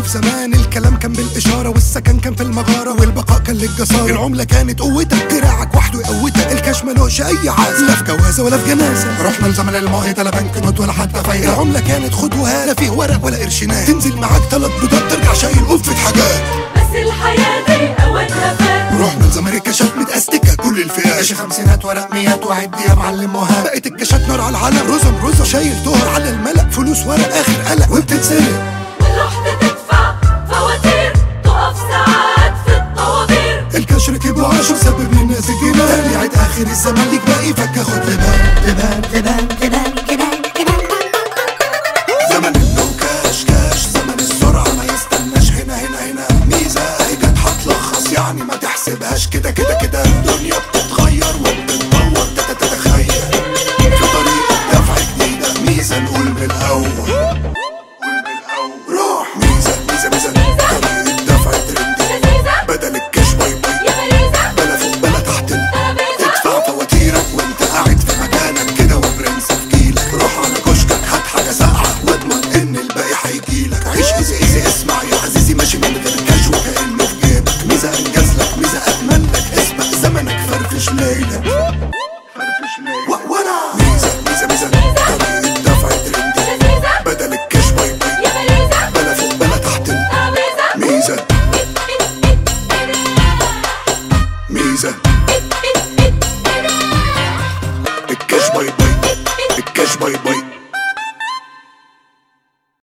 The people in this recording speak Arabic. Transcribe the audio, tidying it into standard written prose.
في زمان الكلام كان بالإشارة، والسكن كان في المغارة، والبقاء كان للجسارة. العملة كانت قوتك، دراعك وحده يقوتك، الكاش ملوش أي عاز، لا في جوازة ولا في جنازة. رحنا لزمن الماضي لا بنك نوت ولا حتى فايدة. العملة كانت خد وهات، لا فيه ورق ولا قرشينات، تنزل معاك 3 بيضات ترجع شايل قفة حاجات. بس الحياة دي أوقاتها فات. رحنا لزمن الكاشات متأستكة كل الفئات، كاش 50 ورق 100 وعد يا معلم وهات. بقت الكاشات نار على العلم، رزم شايل دهر على الملأ، فلوس ورق آخر قلق وبتتسرق. ورحت تدفع فواتير تقف ساعات في الطوابير. الكاش ركب وعاشر سبب للناس الجنان، تاني عيد آخر الزمان ليك باقي فك خد لبان. زمن النوكاش كاش، زمن السرعة ما يستناش، هنا ميزة اهي جت هتلخص يعني ما تحسبهاش كده الدنيا